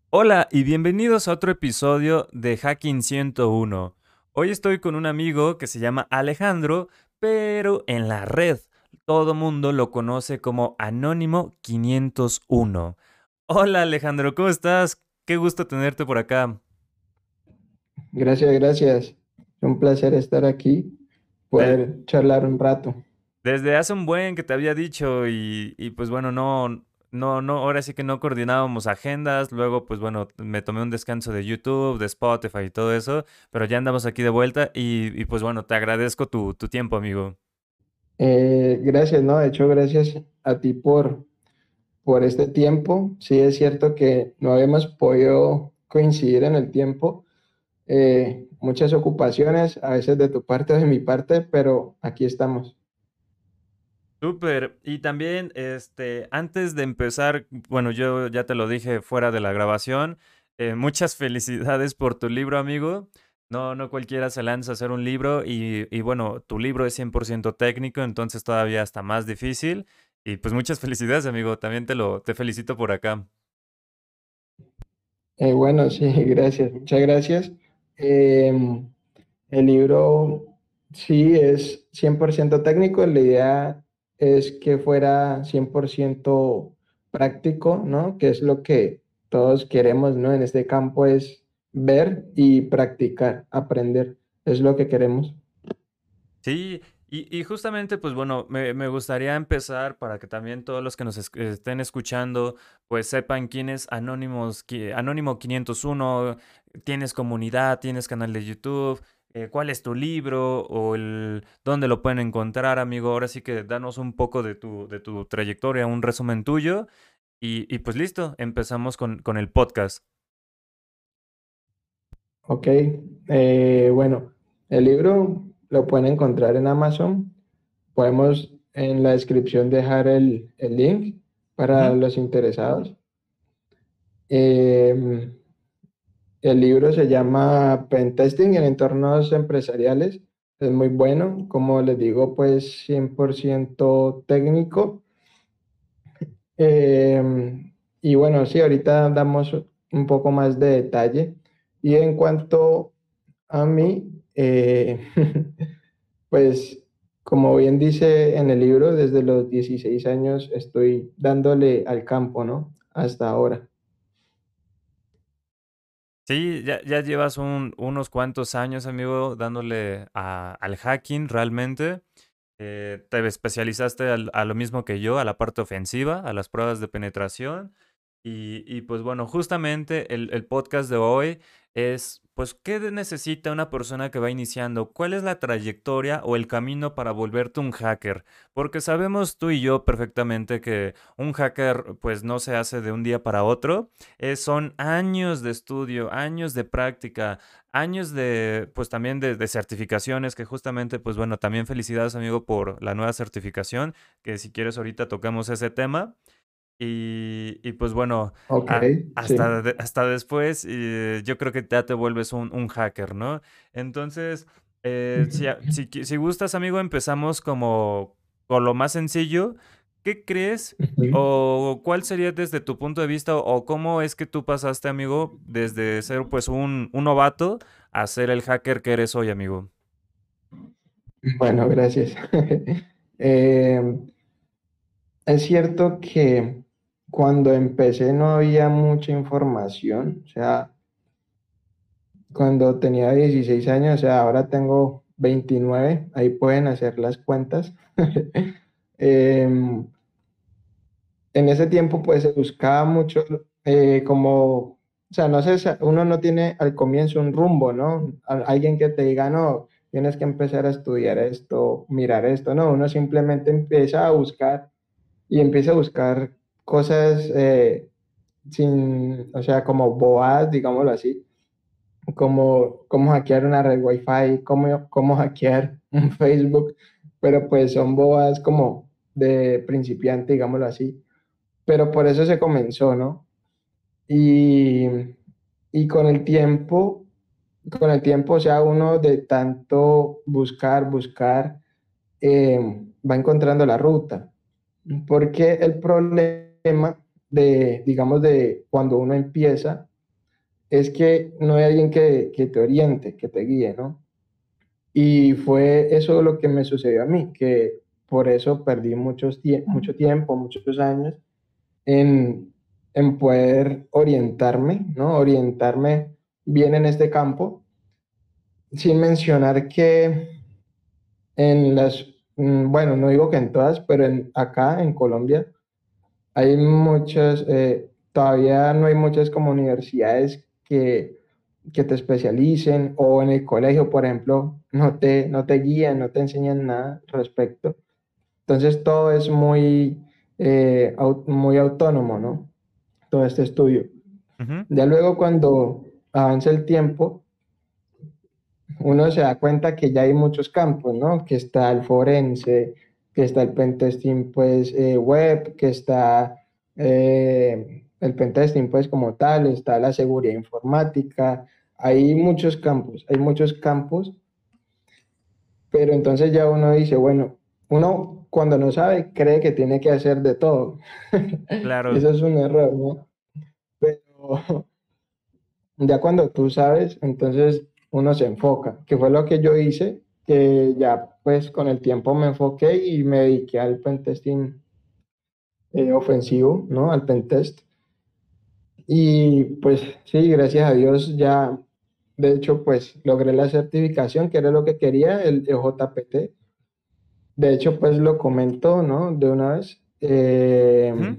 Hola y bienvenidos a otro episodio de Hacking 101. Hoy estoy con un amigo que se llama Alejandro, pero en la red todo mundo lo conoce como Anónimo 501. Hola Alejandro, ¿cómo estás? Qué gusto tenerte por acá. Gracias, gracias. Es un placer estar aquí, De- poder charlar un rato. Desde hace un buen que te había dicho y pues bueno, no, ahora sí que no coordinábamos agendas, luego pues bueno, me tomé un descanso de YouTube, de Spotify y todo eso, pero ya andamos aquí de vuelta y pues bueno, te agradezco tu tiempo, amigo. Gracias, ¿no? De hecho, gracias a ti por este tiempo. Sí, es cierto que no habíamos podido coincidir en el tiempo. Muchas ocupaciones, a veces de tu parte o de mi parte, pero aquí estamos. Súper. Y también, antes de empezar, bueno, yo ya te lo dije fuera de la grabación, muchas felicidades por tu libro, amigo. No cualquiera se lanza a hacer un libro y bueno, tu libro es 100% técnico, entonces todavía está más difícil. Y pues muchas felicidades, amigo. También te felicito por acá. Bueno, sí, gracias, muchas gracias. Eh, el libro sí es 100% técnico, la idea es que fuera 100% práctico, ¿no? Que es lo que todos queremos, ¿no? En este campo es ver y practicar, aprender, es lo que queremos. Sí, y justamente, pues bueno, me gustaría empezar para que también todos los que estén escuchando, pues sepan quién es Anónimo 501, tienes comunidad, tienes canal de YouTube, cuál es tu libro o dónde lo pueden encontrar, amigo. Ahora sí que danos un poco de tu trayectoria, un resumen tuyo y pues listo, empezamos con el podcast. Ok, bueno, el libro lo pueden encontrar en Amazon. Podemos en la descripción dejar el link para Ujú. los interesados. Eh, el libro se llama Pentesting en entornos empresariales. Es muy bueno, como les digo, pues 100% técnico. Y bueno, sí, ahorita damos un poco más de detalle. Y en cuanto a mí, pues como bien dice en el libro, desde los 16 años estoy dándole al campo, ¿no? Hasta ahora. Sí, ya llevas unos cuantos años, amigo, dándole al hacking realmente. Te especializaste a lo mismo que yo, a la parte ofensiva, a las pruebas de penetración. Y pues bueno, justamente el podcast de hoy es, pues, ¿qué necesita una persona que va iniciando? ¿Cuál es la trayectoria o el camino para volverte un hacker? Porque sabemos tú y yo perfectamente que un hacker, pues, no se hace de un día para otro. Son años de estudio, años de práctica, años de, pues también de certificaciones, que justamente, pues bueno, también felicidades amigo por la nueva certificación, que si quieres ahorita tocamos ese tema. Y pues bueno, Ok, sí. hasta después yo creo que ya te vuelves un hacker, ¿no? Entonces, si gustas amigo, empezamos como con lo más sencillo. ¿Qué crees Ujú. o cuál sería desde tu punto de vista o cómo es que tú pasaste, amigo, desde ser pues un novato a ser el hacker que eres hoy, amigo? Bueno, gracias. Eh, es cierto que cuando empecé no había mucha información, o sea, cuando tenía 16 años, o sea, ahora tengo 29, ahí pueden hacer las cuentas. Em, en ese tiempo pues se buscaba mucho como, o sea, no sé, uno no tiene al comienzo un rumbo, ¿no? Alguien que te diga, no, tienes que empezar a estudiar esto, mirar esto, no, uno simplemente empieza a buscar y empieza a buscar cosas sin, o sea, como bobadas, digámoslo así, como cómo hackear una red Wi-Fi, cómo hackear un Facebook, pero pues son bobadas como de principiante, digámoslo así, pero por eso se comenzó, ¿no? Y, y con el tiempo, o sea, uno de tanto buscar, va encontrando la ruta. Porque el problema de, digamos, de cuando uno empieza, es que no hay alguien que te oriente, que te guíe, ¿no? Y fue eso lo que me sucedió a mí, que por eso perdí mucho tiempo, muchos años en, en poder orientarme, ¿no? Orientarme bien en este campo, sin mencionar que en bueno, no digo que en todas, pero acá en Colombia hay muchas, todavía no hay muchas como universidades que te especialicen o en el colegio, por ejemplo, no te guían, no te enseñan nada al respecto. Entonces todo es muy autónomo, ¿no? Todo este estudio. Ujú. Ya luego cuando avanza el tiempo, uno se da cuenta que ya hay muchos campos, ¿no? Que está el forense, que está el pentesting, pues, web, que está el pentesting, pues, como tal, está la seguridad informática. Hay muchos campos, pero entonces ya uno dice, bueno, uno cuando no sabe cree que tiene que hacer de todo. Claro. Eso es un error, ¿no? Pero ya cuando tú sabes, entonces uno se enfoca, que fue lo que yo hice, que ya pues con el tiempo me enfoqué y me dediqué al pentesting ofensivo, ¿no? Al pentest. Y pues sí, gracias a Dios ya, de hecho, pues logré la certificación, que era lo que quería, el JPT. De hecho, pues lo comento, ¿no? De una vez. Ujú.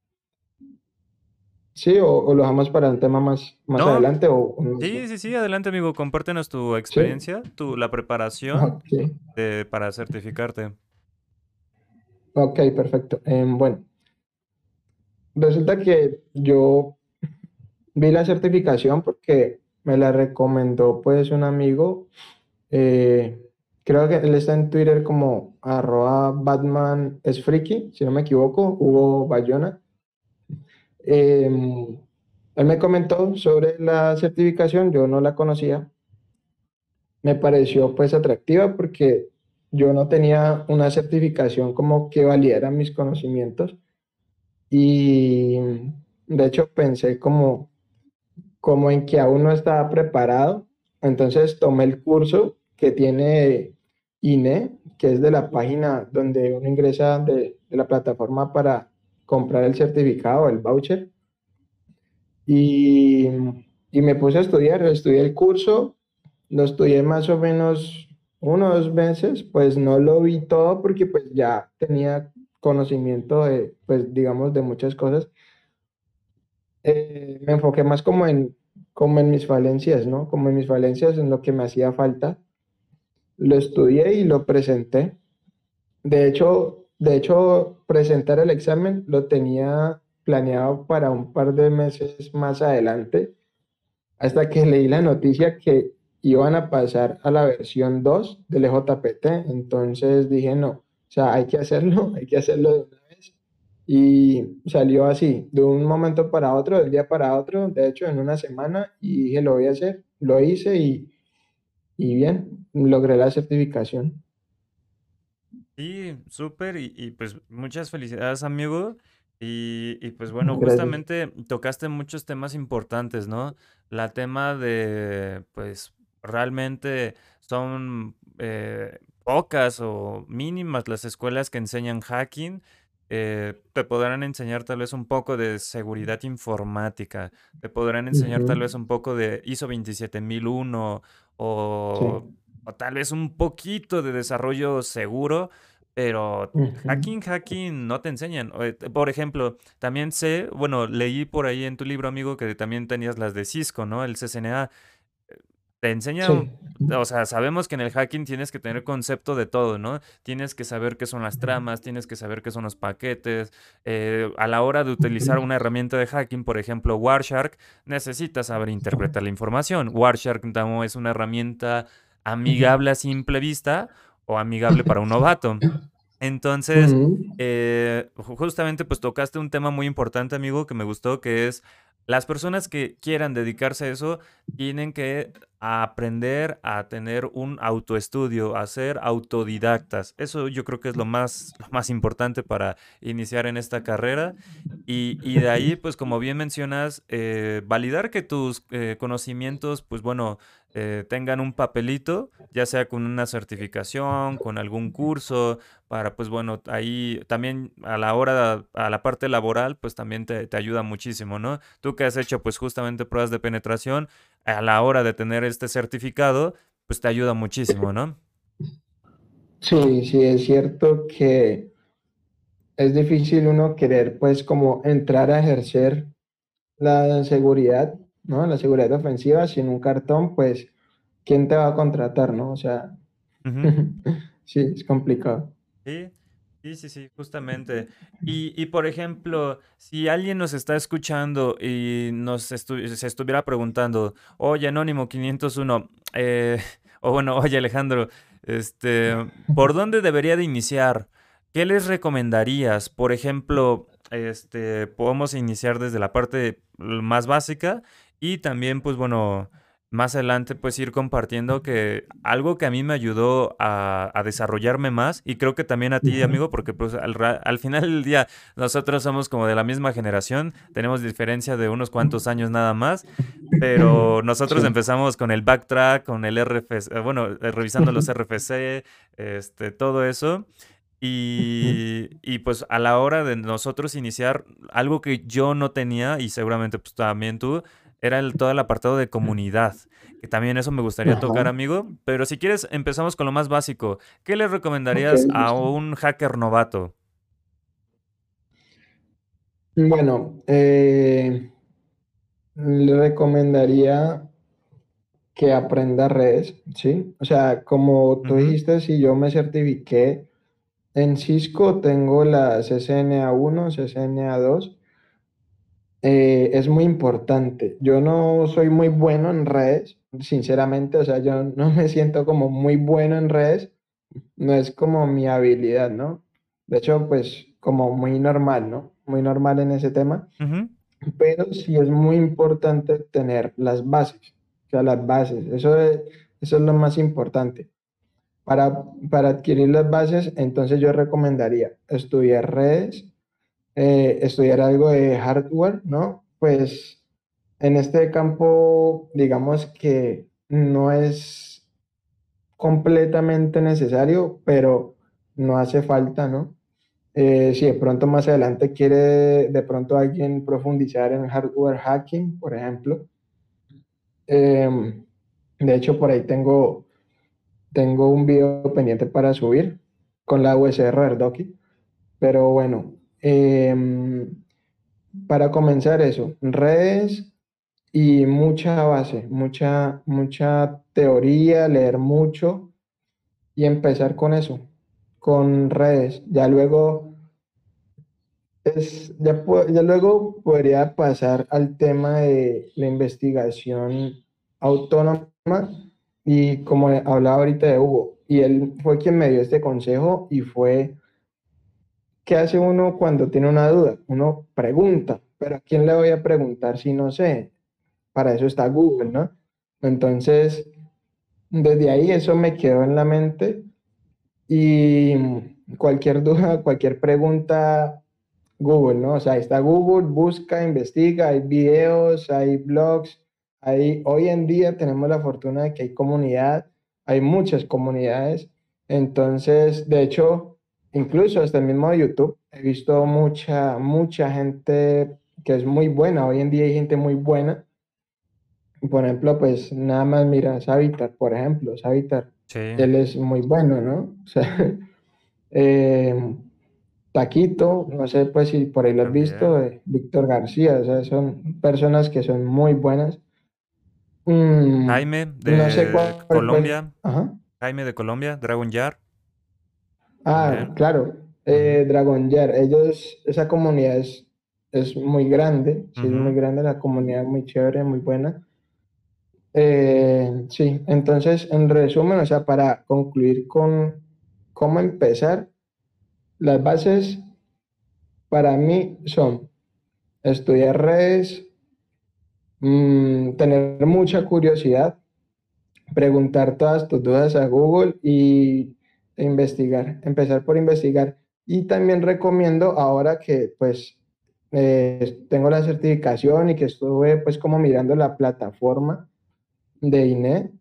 Sí, o lo dejamos para un tema más No, adelante o no sé. sí, sí, sí, adelante, amigo. Compártenos tu Sí, experiencia, la preparación ok, para certificarte. ok, perfecto. Bueno, resulta que yo vi la certificación porque me la recomendó pues un amigo. eh, Creo que él está en Twitter como @Batman es friki, si no me equivoco, Hugo Bayona. Él me comentó sobre la certificación, yo no la conocía. Me pareció pues atractiva porque yo no tenía una certificación como que validara mis conocimientos y de hecho pensé como en que aún no estaba preparado. Entonces tomé el curso que tiene INE, que es de la página donde uno ingresa de la plataforma para comprar el certificado, el voucher. Y, y me puse a estudiar, estudié el curso, lo estudié más o menos 1 o 2 meses, pues no lo vi todo porque pues ya tenía conocimiento de, pues digamos, de muchas cosas. Me enfoqué más como en mis falencias, ¿no? Como en mis falencias, en lo que me hacía falta. Lo estudié y lo presenté. De hecho, presentar el examen lo tenía planeado para un par de meses más adelante, hasta que leí la noticia que iban a pasar a la versión 2 del JPT. Entonces dije, no, o sea, hay que hacerlo, hay que hacerlo de una vez. Y salió así, de un momento para otro, del día para otro, de hecho, en una semana, y dije, lo voy a hacer. Lo hice y bien, logré la certificación. Sí, súper pues muchas felicidades, amigo. Pues bueno, Gracias. justamente tocaste muchos temas importantes, ¿no? La tema de, pues realmente son pocas o mínimas las escuelas que enseñan hacking. Te podrán enseñar tal vez un poco de seguridad informática, te podrán enseñar tal Ujú, vez un poco de ISO 27001 sí. o, o tal vez un poquito de desarrollo seguro, pero Ujú, hacking no te enseñan. Por ejemplo, también sé, bueno, leí por ahí en tu libro, amigo, que también tenías las de Cisco, ¿no? El CCNA. Te enseña, sí. o sea, sabemos que en el hacking tienes que tener concepto de todo, ¿no? Tienes que saber qué son las tramas, tienes que saber qué son los paquetes. A la hora de utilizar Ujú, una herramienta de hacking, por ejemplo, Wireshark, necesitas saber interpretar la información. Wireshark no es una herramienta amigable a simple vista o amigable para un novato. Entonces, ujú, justamente pues tocaste un tema muy importante, amigo, que me gustó, que es las personas que quieran dedicarse a eso tienen que aprender a tener un autoestudio, a ser autodidactas. Eso yo creo que es lo más importante para iniciar en esta carrera. Y de ahí, pues como bien mencionas, validar que tus conocimientos, pues bueno, tengan un papelito, ya sea con una certificación, con algún curso, para, pues bueno, ahí también a la hora, a la parte laboral, pues también te ayuda muchísimo, ¿no? Tú que has hecho pues justamente pruebas de penetración, a la hora de tener este certificado, pues te ayuda muchísimo, ¿no? Sí, sí, es cierto que es difícil uno querer pues como entrar a ejercer la seguridad, ¿no? La seguridad ofensiva sin un cartón, pues, ¿quién te va a contratar, no? O sea, Ujú. sí, es complicado. Sí, sí, justamente. Por ejemplo, si alguien nos está escuchando y se estuviera preguntando, oye, Anónimo 501, o bueno, oye, Alejandro, ¿por dónde debería de iniciar? ¿Qué les recomendarías? Por ejemplo, podemos iniciar desde la parte más básica y también, pues bueno, más adelante pues ir compartiendo que algo que a mí me ayudó a desarrollarme más y creo que también a ti, Ujú. amigo, porque pues al final del día nosotros somos como de la misma generación, tenemos diferencia de unos cuantos años nada más, pero nosotros Sí. empezamos con el backtrack, con el RFC, bueno, revisando los RFC, todo eso. Ujú. Y pues a la hora de nosotros iniciar, algo que yo no tenía, y seguramente pues también tú, era todo el apartado de comunidad, que también eso me gustaría Ajá. tocar, amigo. Pero si quieres, empezamos con lo más básico. ¿Qué le Ok, recomendarías a listo. un hacker novato? Bueno, le recomendaría que aprenda redes, ¿sí? O sea, como tú Ujú, dijiste, si yo me certifiqué en Cisco, tengo la CCNA1, CCNA2. Es muy importante. Yo no soy muy bueno en redes, sinceramente, o sea, yo no me siento como muy bueno en redes, no es como mi habilidad, ¿no? De hecho, pues como muy normal, ¿no? Muy normal en ese tema, ujú, pero sí es muy importante tener las bases, o sea, las bases, eso es lo más importante. Para adquirir las bases, entonces yo recomendaría estudiar redes, estudiar algo de hardware, ¿no? Pues en este campo, digamos que no es completamente necesario, pero no hace falta, ¿no? Si de pronto más adelante quiere de pronto alguien profundizar en hardware hacking, por ejemplo, de hecho por ahí tengo un video pendiente para subir con la USR Erdoki, pero bueno, para comenzar eso, redes y mucha base, mucha teoría, leer mucho y empezar con eso, con redes. Ya luego ya luego podría pasar al tema de la investigación autónoma y como hablaba ahorita de Hugo, y él fue quien me dio este consejo y fue, ¿qué hace uno cuando tiene una duda? Uno pregunta, pero ¿a quién le voy a preguntar si no sé? Para eso está Google, ¿no? Entonces, desde ahí eso me quedó en la mente y cualquier duda, cualquier pregunta, Google, ¿no? O sea, ahí está Google, busca, investiga, hay videos, hay blogs, hoy en día tenemos la fortuna de que hay comunidad, hay muchas comunidades, entonces, de hecho, incluso hasta el mismo YouTube, he visto mucha gente que es muy buena, hoy en día hay gente muy buena. Por ejemplo, pues nada más mira, Savitar, por ejemplo, Savitar, sí, él es muy bueno, ¿no? O sea, eh, Taquito, no sé pues si por ahí lo has visto, también. Víctor García, o sea, son personas que son muy buenas. Mm, Jaime no sé de cuál, pues, Colombia, ajá. Jaime de Colombia, Dragon Yard, Ah, también. claro, Ujú, Dragon Year, esa comunidad es muy grande, sí, es muy ujú, grande, la comunidad muy chévere, muy buena. Sí, entonces, en resumen, o sea, para concluir con cómo empezar, las bases para mí son estudiar redes, tener mucha curiosidad, preguntar todas tus dudas a Google e investigar, empezar por investigar. Y también recomiendo ahora que pues tengo la certificación y que estuve pues como mirando la plataforma de INE,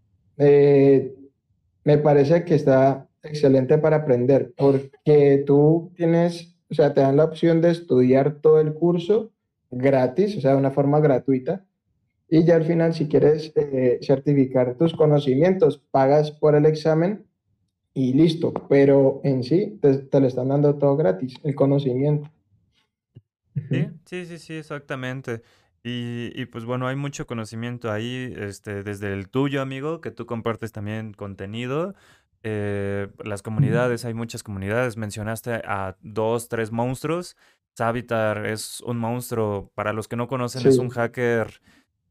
eh, me parece que está excelente para aprender porque tú tienes, o sea, te dan la opción de estudiar todo el curso gratis, o sea, de una forma gratuita. Y ya al final, si quieres certificar tus conocimientos, pagas por el examen y listo. Pero en sí, te lo están dando todo gratis, el conocimiento. Sí, Ujú, sí, sí, sí, exactamente. Y pues bueno, hay mucho conocimiento ahí, desde el tuyo, amigo, que tú compartes también contenido. Las comunidades, hay muchas comunidades. Mencionaste a dos, tres monstruos. Savitar es un monstruo, para los que no conocen, es un sí. hacker,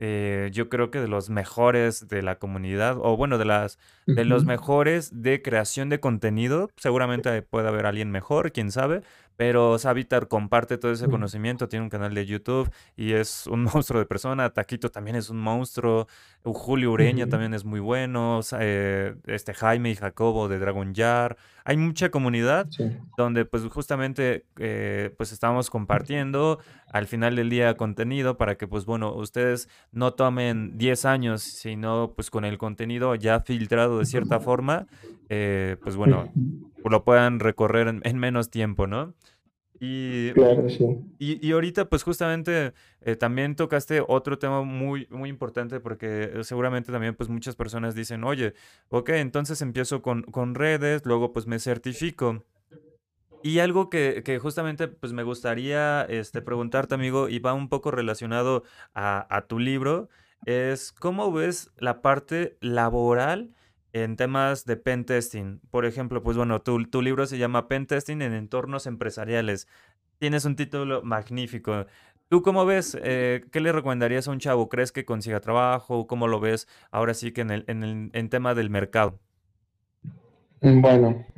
yo creo que de los mejores de la comunidad, o bueno, de los Ujú, mejores de creación de contenido. Seguramente puede haber alguien mejor, quién sabe, pero Savitar comparte todo ese ujú, conocimiento, tiene un canal de YouTube y es un monstruo de persona. Taquito también es un monstruo. Julio Ureña ujú. también es muy bueno. Jaime y Jacobo de Dragon Jar. Hay mucha comunidad Sí. donde pues justamente pues estamos compartiendo al final del día contenido para que pues bueno, ustedes no tomen 10 años, sino pues con el contenido ya filtrado de cierta forma, pues bueno, Ujú. lo puedan recorrer en menos tiempo, ¿no? Y, Claro, sí. y ahorita, pues justamente también tocaste otro tema muy, muy importante porque seguramente también pues muchas personas dicen, oye, ok, entonces empiezo con redes, luego pues me certifico. Y algo que justamente pues me gustaría preguntarte, amigo, y va un poco relacionado a tu libro, es cómo ves la parte laboral en temas de pen testing. Por ejemplo, pues bueno, tu libro se llama Pen Testing en entornos empresariales. Tienes un título magnífico. ¿Tú cómo ves? ¿Qué le recomendarías a un chavo? ¿Crees que consiga trabajo? ¿Cómo lo ves ahora sí que en tema del mercado? Bueno,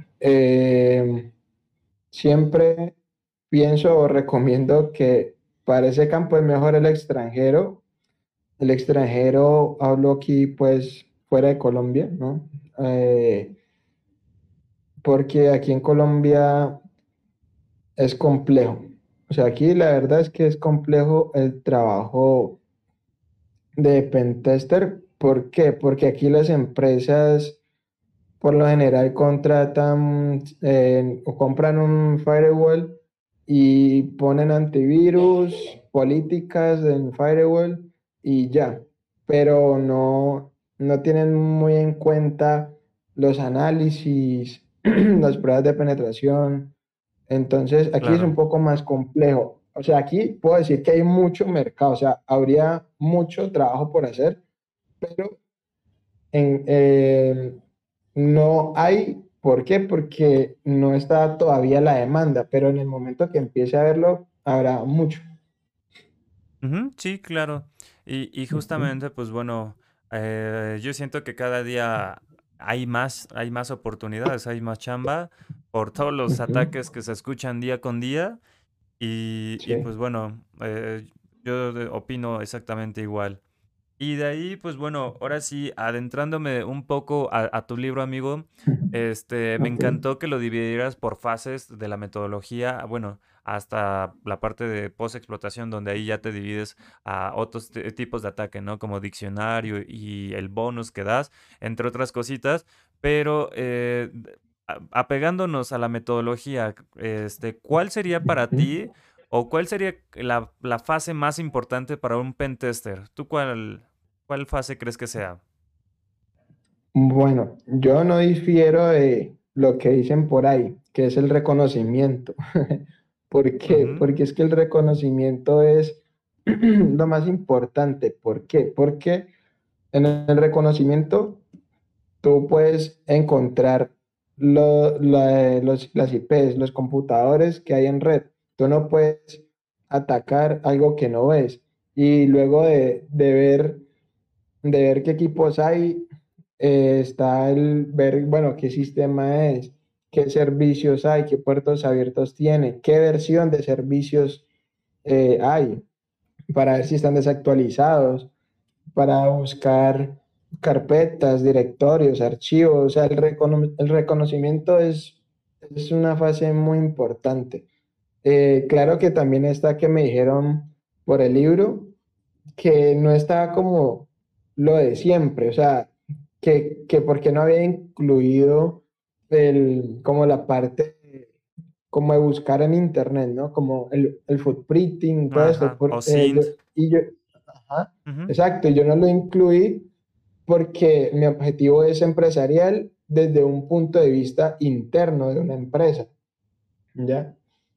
siempre pienso o recomiendo que para ese campo es mejor el extranjero. El extranjero, hablo aquí pues fuera de Colombia, ¿no? Eh, Porque aquí en Colombia es complejo. O sea, aquí la verdad es que es complejo el trabajo de pentester. ¿Por qué? Porque aquí las empresas por lo general contratan o compran un firewall y ponen antivirus, políticas en firewall y ya, pero no tienen muy en cuenta los análisis, las pruebas de penetración. Entonces, aquí es un Claro. poco más complejo. O sea, aquí puedo decir que hay mucho mercado, o sea, habría mucho trabajo por hacer, pero en, no hay. ¿Por qué? Porque no está todavía la demanda, pero en el momento que empiece a verlo, habrá mucho. Ujú, sí, claro. Y Ujú, justamente, pues bueno, yo siento que cada día hay más oportunidades, hay más chamba por todos los ujú, ataques que se escuchan día con día. Y sí. pues bueno, yo opino exactamente igual. Y de ahí, pues bueno, ahora sí, adentrándome un poco a tu libro, amigo, me Ok. encantó que lo dividieras por fases de la metodología, bueno, hasta la parte de post-explotación, donde ahí ya te divides a otros tipos de ataque, ¿no? Como diccionario y el bonus que das, entre otras cositas, pero apegándonos a la metodología, ¿cuál sería para Ujú. ti o cuál sería la fase más importante para un pentester? ¿Tú cuál fase crees que sea? Bueno, yo no difiero de lo que dicen por ahí, que es el reconocimiento. ¿Por qué? Ujú, Porque es que el reconocimiento es lo más importante. ¿Por qué? Porque en el reconocimiento tú puedes encontrar las IPs, los computadores que hay en red. Tú no puedes atacar algo que no ves. Y luego de ver qué equipos hay, está el ver, bueno, qué sistema es, qué servicios hay, qué puertos abiertos tiene, qué versión de servicios hay. para ver si están desactualizados, para buscar carpetas, directorios, archivos. O sea, el reconocimiento es una fase muy importante. Claro que también está que me dijeron por el libro que no estaba como lo de siempre, o sea, que porque no había incluido como la parte como de buscar en internet, ¿no? Como el footprinting, todo esto. Ajá. O Sint. Y yo, ajá, Ujú. exacto, yo no lo incluí porque mi objetivo es empresarial desde un punto de vista interno de una empresa, ¿ya?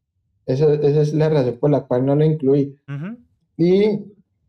Esa es la razón por la cual no lo incluí. Ujú. Y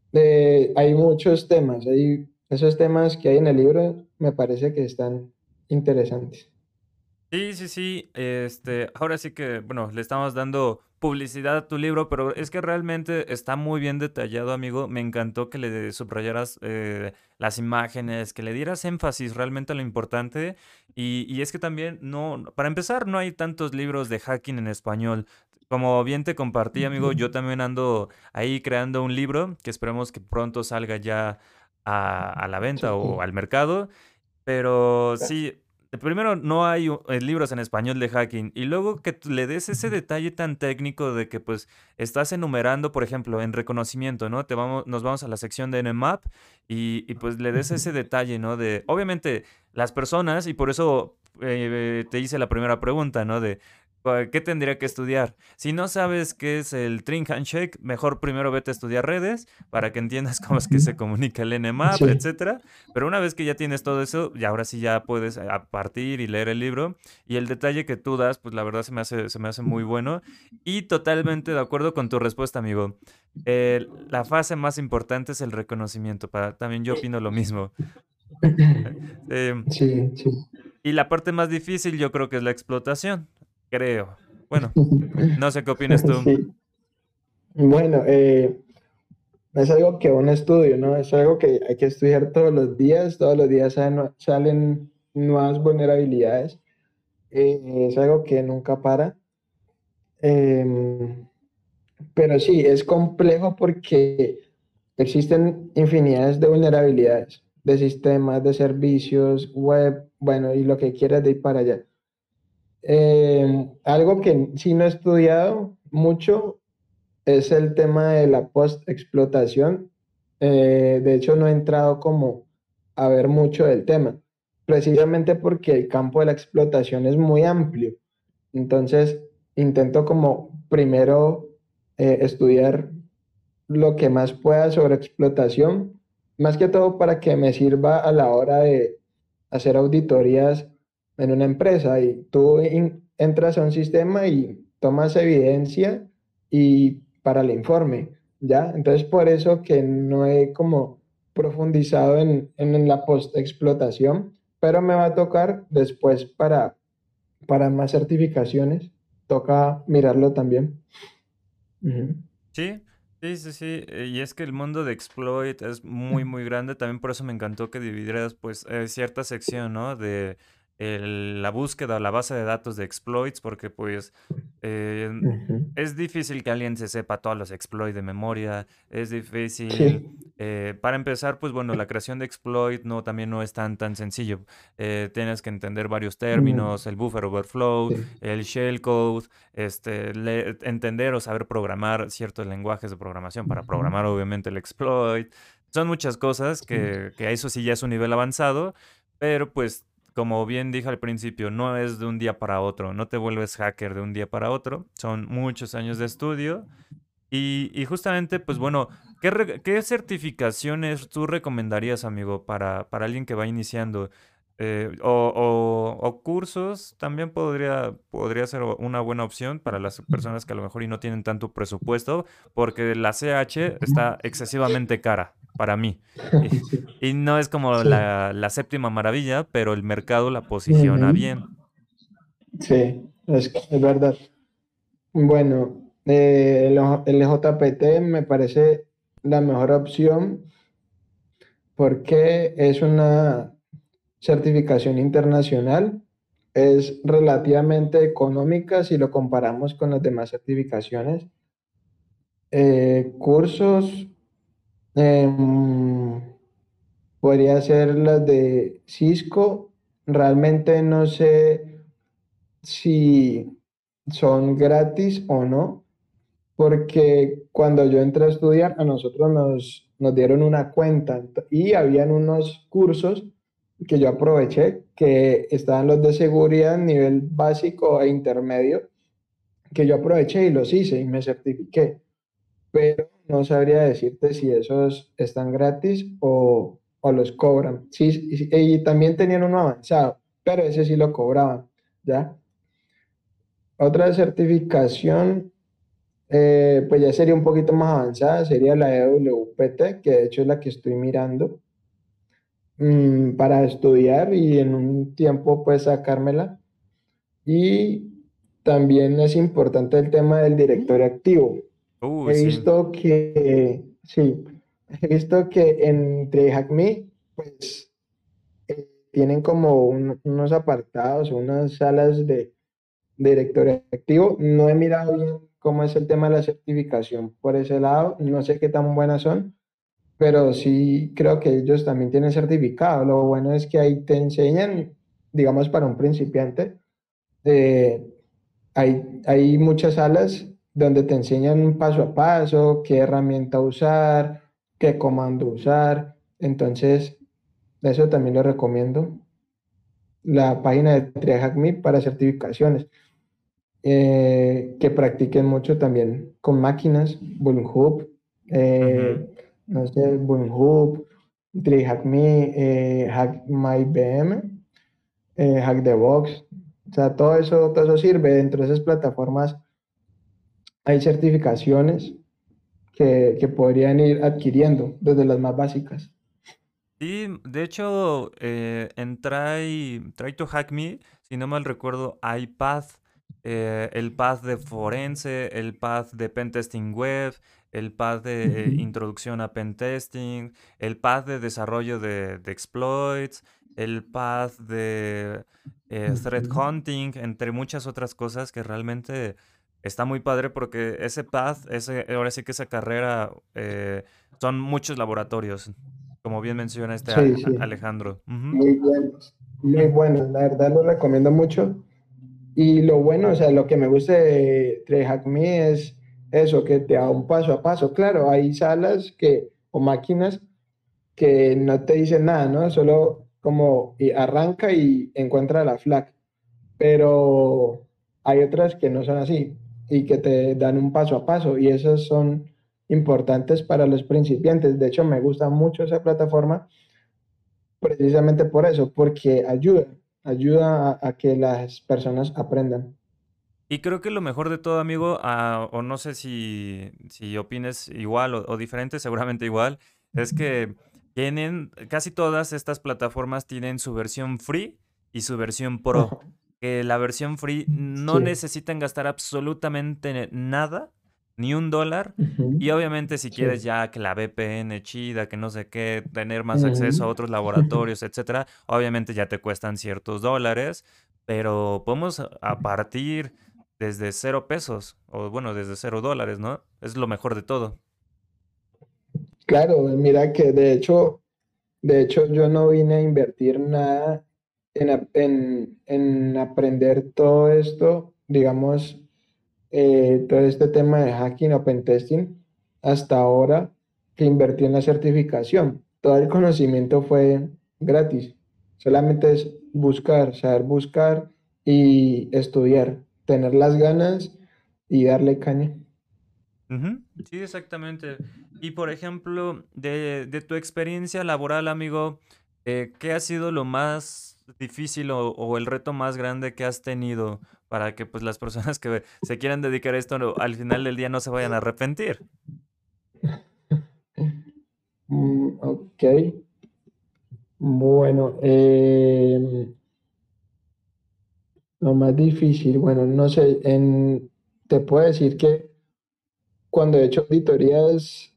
hay muchos temas, esos temas que hay en el libro me parece que están interesantes. Sí, sí, sí. Ahora sí que, bueno, le estamos dando publicidad a tu libro, pero es que realmente está muy bien detallado, amigo. Me encantó que le subrayaras las imágenes, que le dieras énfasis realmente a lo importante. Y es que también, no, para empezar, no hay tantos libros de hacking en español. Como bien te compartí, amigo, yo también ando ahí creando un libro que esperemos que pronto salga ya a la venta o Sí, al mercado. Pero sí, primero no hay libros en español de hacking y luego que le des ese detalle tan técnico de que pues estás enumerando, por ejemplo, en reconocimiento, ¿no? Nos vamos a la sección de Nmap y pues le des ese detalle, ¿no? De, obviamente, las personas y por eso te hice la primera pregunta, ¿no? De ¿qué tendría que estudiar? Si no sabes qué es el String Handshake, mejor primero vete a estudiar redes para que entiendas cómo es que se comunica el Nmap, sí, etcétera. Pero una vez que ya tienes todo eso, y ahora sí ya puedes a partir y leer el libro. Y el detalle que tú das, pues la verdad se me hace muy bueno. Y totalmente de acuerdo con tu respuesta, amigo. La fase más importante es el reconocimiento. También yo opino lo mismo. Em, sí, sí. y la parte más difícil yo creo que es la explotación. Creo. Bueno, no sé qué opinas tú. Sí. Bueno, es algo que un estudio, ¿no? Es algo que hay que estudiar todos los días salen nuevas vulnerabilidades. Es algo que nunca para. Em, pero sí, es complejo porque existen infinidades de vulnerabilidades, de sistemas, de servicios, web, bueno, y lo que quieras de ir para allá. Algo que sí no he estudiado mucho es el tema de la post-explotación. De hecho, no he entrado como a ver mucho del tema, precisamente porque el campo de la explotación es muy amplio. Entonces, intento como primero estudiar lo que más pueda sobre explotación, más que todo para que me sirva a la hora de hacer auditorías en una empresa. Y tú entras a un sistema y tomas evidencia y para el informe, ¿ya? Entonces, por eso que no he como profundizado en la post-explotación, pero me va a tocar después para más certificaciones, toca mirarlo también. Ujú. Sí, sí, sí, sí. Y es que el mundo de exploit es muy, muy grande. También por eso me encantó que dividieras, pues, cierta sección, ¿no? De la búsqueda o la base de datos de exploits, porque, pues, eh, Ujú. es difícil que alguien se sepa todos los exploits de memoria. Es difícil. Sí. Para empezar, pues, bueno, la creación de exploit no, también no es tan sencillo. Tienes que entender varios Mm, términos, el buffer overflow, sí. el shellcode entender o saber programar ciertos lenguajes de programación para Ujú. programar obviamente el exploit. Son muchas cosas Sí. que eso sí ya es un nivel avanzado, pero pues como bien dije al principio, no es de un día para otro, no te vuelves hacker de un día para otro, son muchos años de estudio y justamente pues bueno, ¿qué certificaciones tú recomendarías, amigo, para alguien que va iniciando? O cursos también podría ser una buena opción para las personas que a lo mejor y no tienen tanto presupuesto, porque la CH está excesivamente cara para mí. Y, Sí. y no es como Sí. la séptima maravilla, pero el mercado la posiciona Ujú. bien. Sí, es verdad. Bueno, el JPT me parece la mejor opción porque es una certificación internacional, es relativamente económica si lo comparamos con las demás certificaciones. Cursos. Em, Podría ser las de Cisco. Realmente no sé si son gratis o no, porque cuando yo entré a estudiar, a nosotros nos dieron una cuenta y habían unos cursos que yo aproveché, que estaban los de seguridad, nivel básico e intermedio, que yo aproveché y los hice y me certifiqué, pero no sabría decirte si esos están gratis o los cobran. Sí, y también tenían uno avanzado, pero ese sí lo cobraban, ¿ya? Otra certificación, pues ya sería un poquito más avanzada, sería la EWPT, que de hecho es la que estoy mirando para estudiar y en un tiempo pues sacármela. Y también es importante el tema del directorio activo. He Sí. visto que, sí, he visto que entre Hackme, pues tienen como unos apartados, unas salas de directorio activo. No he mirado bien cómo es el tema de la certificación por ese lado, no sé qué tan buenas son, pero sí creo que ellos también tienen certificado. Lo bueno es que ahí te enseñan, digamos, para un principiante, eh, hay muchas salas donde te enseñan paso a paso, qué herramienta usar, qué comando usar. Entonces, eso también lo recomiendo. La página de TriHackMe para certificaciones. Que practiquen mucho también con máquinas, Bulnhub, Ujú. no sé, Bulnhub, TriHackMe, HackMyBM, Hack the Box. O sea, todo eso sirve. Dentro de esas plataformas hay certificaciones que podrían ir adquiriendo desde las más básicas. Sí, de hecho, en Try to Hack Me, si no mal recuerdo, hay path, el path de forense, el path de pentesting web, el path de Ujú, introducción a pentesting, el path de desarrollo de exploits, el path de threat ujú. hunting, entre muchas otras cosas que realmente está muy padre porque ese path, ahora sí que esa carrera, son muchos laboratorios. Como bien menciona este Sí, sí, Alejandro. Ujú. muy buenos, muy Ujú. buenos. La verdad lo recomiendo mucho. Y lo bueno, o sea, lo que me gusta de Hack Me es eso, que te da un paso a paso. Claro, hay salas o máquinas que no te dicen nada, ¿no? Solo como arranca y encuentra la flag. Pero hay otras que no son así y que te dan un paso a paso y esas son importantes para los principiantes. De hecho, me gusta mucho esa plataforma precisamente por eso, porque ayuda a que las personas aprendan. Y creo que lo mejor de todo, amigo, o no sé si opines igual o diferente, seguramente igual, es que casi todas estas plataformas tienen su versión free y su versión pro. Ajá. Que la versión free no Sí. necesitan gastar absolutamente nada, ni un dólar. Ujú. Y obviamente si Sí. quieres ya que la VPN chida, que no sé qué, tener más acceso a Ujú. otros laboratorios, etcétera, obviamente ya te cuestan ciertos dólares, pero podemos a partir desde 0 pesos, o bueno, desde $0, ¿no? Es lo mejor de todo. Claro, mira que de hecho yo no vine a invertir nada en aprender todo esto, digamos, todo este tema de hacking o pentesting, hasta ahora que invertí en la certificación. Todo el conocimiento fue gratis. Solamente es buscar, saber buscar y estudiar, tener las ganas y darle caña. Ujú. Sí, exactamente. Y por ejemplo, de tu experiencia laboral, amigo, ¿qué ha sido lo más difícil o el reto más grande que has tenido para que pues las personas que se quieran dedicar a esto al final del día no se vayan a arrepentir? Ok, bueno, lo más difícil, bueno, no sé, te puedo decir que cuando he hecho auditorías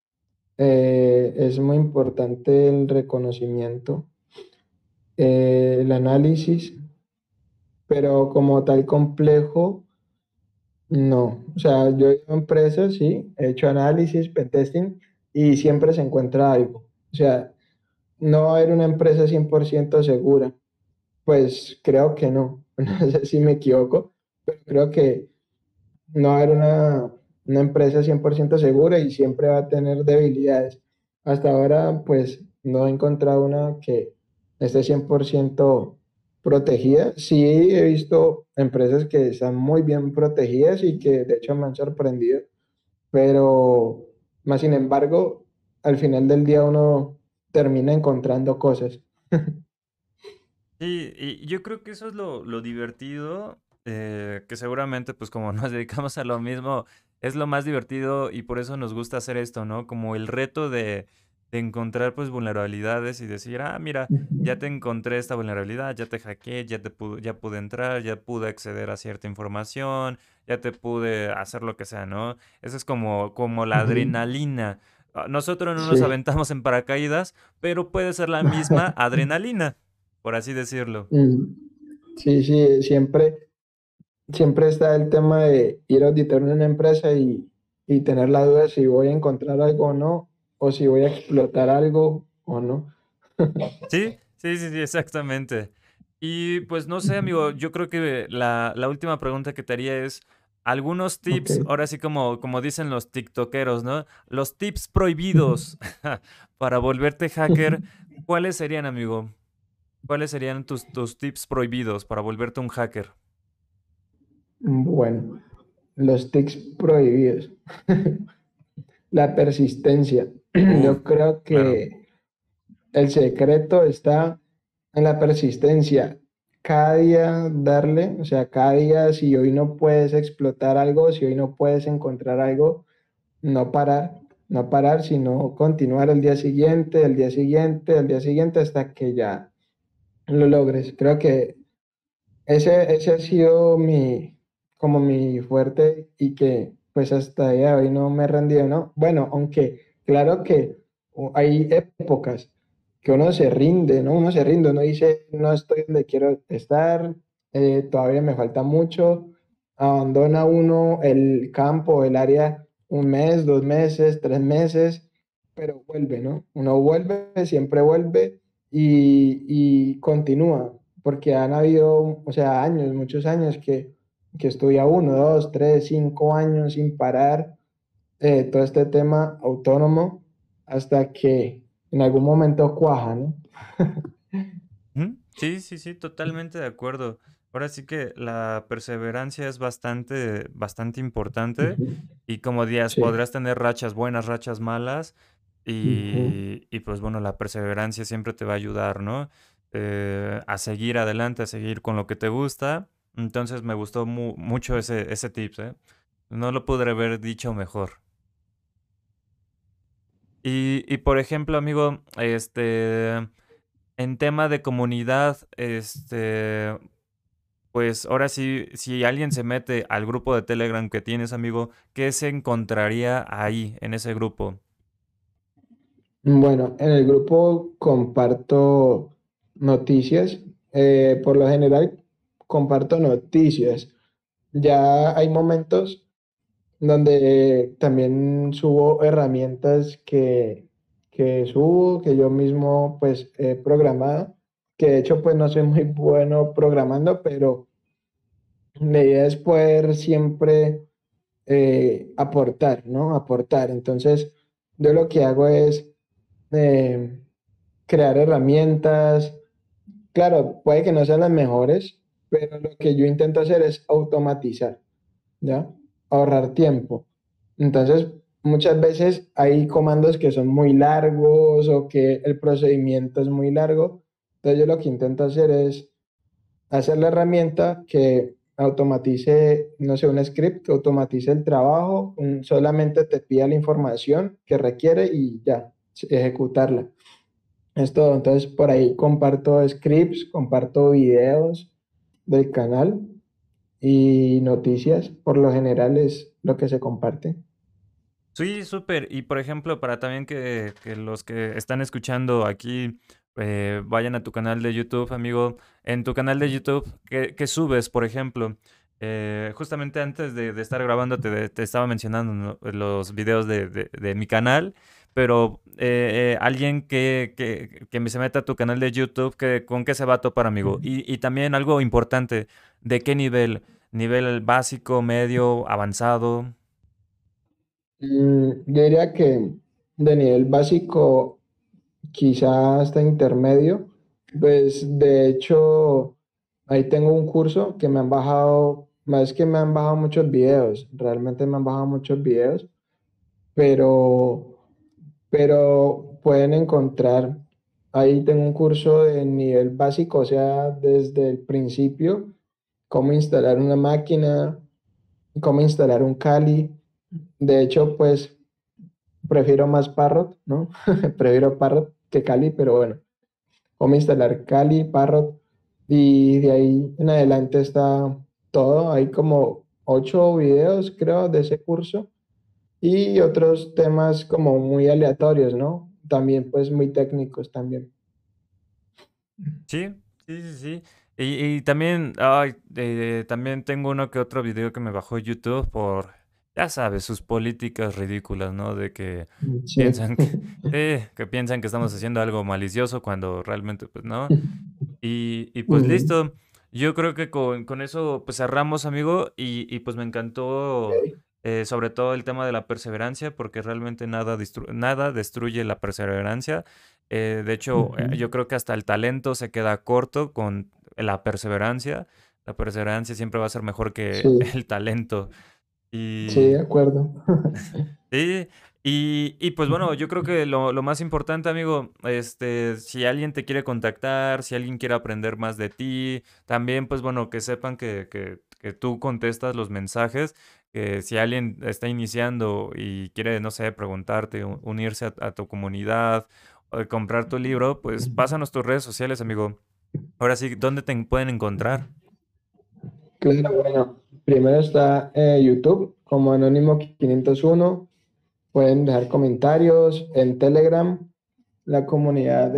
es muy importante el reconocimiento, el análisis, pero como tal complejo, no. O sea, yo he ido a empresas, sí, he hecho análisis, pentesting, y siempre se encuentra algo. O sea, no va a haber una empresa 100% segura. Pues creo que no. No sé si me equivoco, pero creo que no va a haber una empresa 100% segura y siempre va a tener debilidades. Hasta ahora, pues no he encontrado una que esté 100% protegida. Sí he visto empresas que están muy bien protegidas y que de hecho me han sorprendido, pero más sin embargo, al final del día uno termina encontrando cosas. Sí, y yo creo que eso es lo divertido, que seguramente pues como nos dedicamos a lo mismo, es lo más divertido y por eso nos gusta hacer esto, ¿no? Como el reto de encontrar pues vulnerabilidades y decir, ah, mira, ya te encontré esta vulnerabilidad, ya te hackeé, ya pude entrar, ya pude acceder a cierta información, ya te pude hacer lo que sea, ¿no? Eso es como la Ujú. adrenalina. Nosotros no nos Sí. aventamos en paracaídas, pero puede ser la misma adrenalina, por así decirlo. Mm. Sí, sí, siempre está el tema de ir a auditar una empresa y tener la duda si voy a encontrar algo o no, o si voy a explotar algo o no. Sí, sí, sí, sí, exactamente. Y pues no sé, amigo, yo creo que la última pregunta que te haría es algunos Ok. tips, ahora sí como dicen los tiktokeros, ¿no? Los tips prohibidos para volverte hacker, ¿cuáles serían, amigo? ¿Cuáles serían tus tips prohibidos para volverte un hacker? Bueno, los tics prohibidos. La persistencia. Uf, Yo creo claro. que el secreto está en la persistencia. Cada día darle, o sea, cada día si hoy no puedes explotar algo, si hoy no puedes encontrar algo, no parar, no parar, sino continuar el día siguiente, el día siguiente, el día siguiente hasta que ya lo logres. Creo que ese ha sido como mi fuerte y que pues hasta el día de hoy no me he rendido, ¿no? Bueno, aunque claro que hay épocas que uno se rinde, ¿no? Uno se rinde, uno dice, no estoy donde quiero estar, todavía me falta mucho, abandona uno el campo, el área un mes, 2 meses, 3 meses, pero vuelve, ¿no? Uno vuelve, siempre vuelve y continúa porque han habido, o sea, años, muchos años que estuve a 1, 2, 3, 5 años sin parar todo este tema autónomo hasta que en algún momento cuaja, ¿no? Ujú. Sí, sí, sí, totalmente de acuerdo. Ahora sí que la perseverancia es bastante importante Ujú. y como días Sí. podrás tener rachas buenas, rachas malas Ujú. y pues bueno, la perseverancia siempre te va a ayudar, ¿no? A seguir adelante, a seguir con lo que te gusta. Entonces me gustó mucho ese tips, ¿eh? No lo pude haber dicho mejor. Y por ejemplo, amigo, en tema de comunidad, pues ahora sí, si alguien se mete al grupo de Telegram que tienes, amigo, ¿qué se encontraría ahí, en ese grupo? Bueno, en el grupo comparto noticias. Por lo general, comparto noticias. Ya hay momentos donde también subo herramientas que subo, que yo mismo pues he programado, que de hecho pues no soy muy bueno programando, pero la idea es poder siempre aportar, ¿no? Aportar. Entonces, yo lo que hago es eh, crear herramientas. Claro, puede que no sean las mejores, pero lo que yo intento hacer es automatizar. ¿Ya? Ahorrar tiempo. Entonces, muchas veces hay comandos que son muy largos o que el procedimiento es muy largo. Entonces, yo lo que intento hacer es hacer la herramienta que automatice, no sé, un script que automatice el trabajo, solamente te pida la información que requiere y ya, ejecutarla. Es todo. Entonces, por ahí comparto scripts, comparto videos del canal y noticias, por lo general es lo que se comparte. Sí, súper. Y por ejemplo, para también que los que están escuchando aquí vayan a tu canal de YouTube, amigo. En tu canal de YouTube, ¿qué subes, por ejemplo? Justamente antes de estar grabando te estaba mencionando, ¿no?, los videos de mi canal, pero alguien que se meta a tu canal de YouTube, ¿con qué se va a topar, amigo? Y también algo importante, ¿de qué nivel? ¿Nivel básico, medio, avanzado? Yo diría que de nivel básico, quizás hasta intermedio. Pues de hecho, ahí tengo un curso que me han bajado, más que me han bajado muchos videos, realmente me han bajado muchos videos, pero, pero pueden encontrar, ahí tengo un curso de nivel básico, o sea, desde el principio, cómo instalar una máquina, cómo instalar un Kali. De hecho, pues prefiero más Parrot, ¿no? Prefiero Parrot que Kali, pero bueno, cómo instalar Kali, Parrot, y de ahí en adelante está todo. Hay como 8 videos, creo, de ese curso y otros temas como muy aleatorios, ¿no? También pues muy técnicos también. Sí, sí, sí, sí. Y también, ay, también tengo uno que otro video que me bajó YouTube por, ya sabes, sus políticas ridículas, ¿no? De que Sí. piensan que piensan que estamos haciendo algo malicioso cuando realmente, pues, no. Y pues Mm, listo. Yo creo que con eso pues cerramos, amigo, y pues me encantó ok. sobre todo el tema de la perseverancia, porque realmente nada destruye la perseverancia. De hecho, Ujú. yo creo que hasta el talento se queda corto con la perseverancia. La perseverancia siempre va a ser mejor que Sí, el talento. sí, Y de acuerdo. sí, y pues bueno, yo creo que lo más importante, amigo, si alguien te quiere contactar, si alguien quiere aprender más de ti, también pues bueno, que sepan que tú contestas los mensajes, que si alguien está iniciando y quiere, no sé, preguntarte, unirse a tu comunidad, o comprar tu libro, pues pásanos tus redes sociales, amigo. Ahora sí, ¿dónde te pueden encontrar? Claro, bueno, primero está YouTube como Anónimo 501. Pueden dejar comentarios en Telegram. La comunidad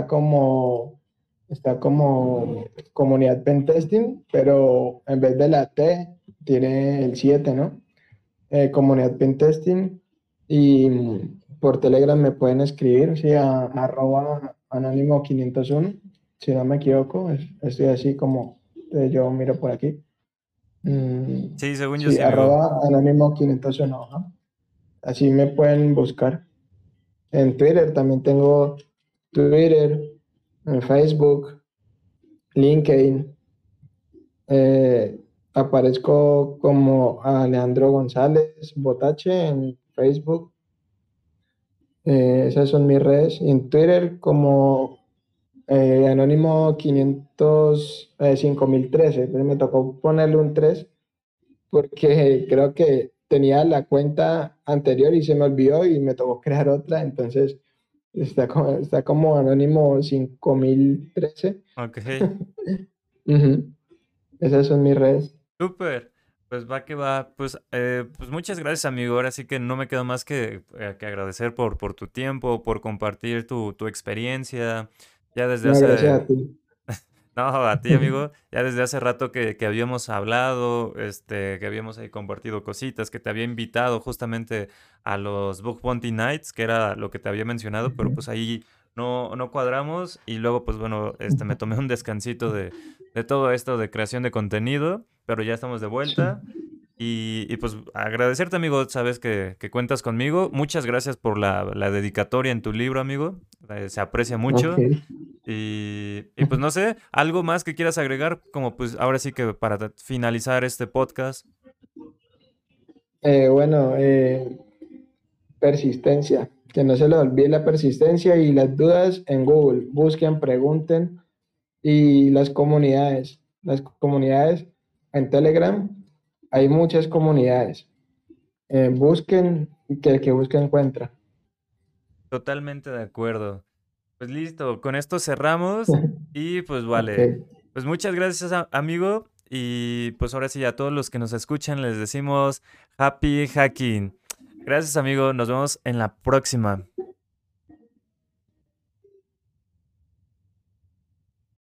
está como comunidad Pentesting, pero en vez de la T tiene el 7, ¿no? Comunidad Pentesting. Y por Telegram me pueden escribir, sí, a anónimo 501, si no me equivoco. Estoy así como yo miro por aquí. Sí, según yo Sí, sí, amigo. anónimo 501, ajá. Así me pueden buscar. En Twitter también tengo Twitter, en Facebook, LinkedIn. eh, Aparezco como Alejandro González Botache en Facebook. Esas son mis redes. En Twitter como Anónimo 5013. Pues me tocó ponerle un 3 porque creo que tenía la cuenta anterior y se me olvidó y me tocó crear otra. Entonces está como Anónimo 5013. Ok. Ujú. Esas son mis redes. Súper, pues va que va. Pues muchas gracias, amigo. Ahora sí que no me queda más que agradecer por tu tiempo, por compartir tu experiencia. Ya desde No, gracias hace, a ti. no, a ti, amigo, ya desde hace rato que habíamos hablado, que habíamos ahí compartido cositas, que te había invitado justamente a los Book Bounty Nights, que era lo que te había mencionado, pero pues ahí no cuadramos y luego pues bueno, me tomé un descansito de todo esto de creación de contenido, pero ya estamos de Sí. vuelta. Y pues agradecerte, amigo, sabes que cuentas conmigo. Muchas gracias por la dedicatoria en tu libro, amigo. Se aprecia Ok. mucho. Y pues no sé, algo más que quieras agregar, como pues ahora sí que para finalizar este podcast. Bueno, persistencia. Que no se les olvide la persistencia y las dudas en Google. Busquen, pregunten. Y las comunidades en Telegram, hay muchas comunidades. Busquen, que el que busque encuentra. Totalmente de acuerdo. Pues listo, con esto cerramos y pues Ok, vale. Pues muchas gracias, amigo. Y pues ahora sí, a todos los que nos escuchan les decimos happy hacking. Gracias, amigo. Nos vemos en la próxima.